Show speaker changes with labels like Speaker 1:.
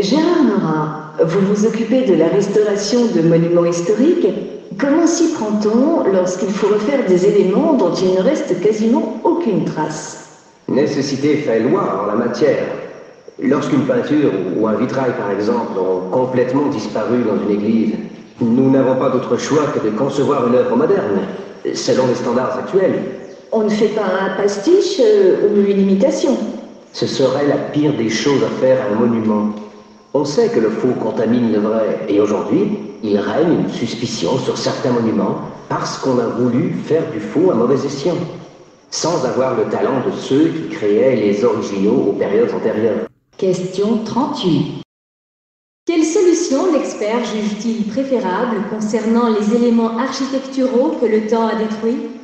Speaker 1: Gérard Morin, vous vous occupez de la restauration de monuments historiques. Comment s'y prend-on lorsqu'il faut refaire des éléments dont il ne reste quasiment aucune trace?
Speaker 2: Nécessité fait loi en la matière. Lorsqu'une peinture ou un vitrail, par exemple, ont complètement disparu dans une église, nous n'avons pas d'autre choix que de concevoir une œuvre moderne, selon les standards actuels.
Speaker 1: On ne fait pas un pastiche ou une imitation.
Speaker 2: Ce serait la pire des choses à faire à un monument. On sait que le faux contamine le vrai, et aujourd'hui, il règne une suspicion sur certains monuments parce qu'on a voulu faire du faux à mauvais escient, sans avoir le talent de ceux qui créaient les originaux aux périodes antérieures.
Speaker 1: Question 38. Quelle solution l'expert juge-t-il préférable concernant les éléments architecturaux que le temps a détruits?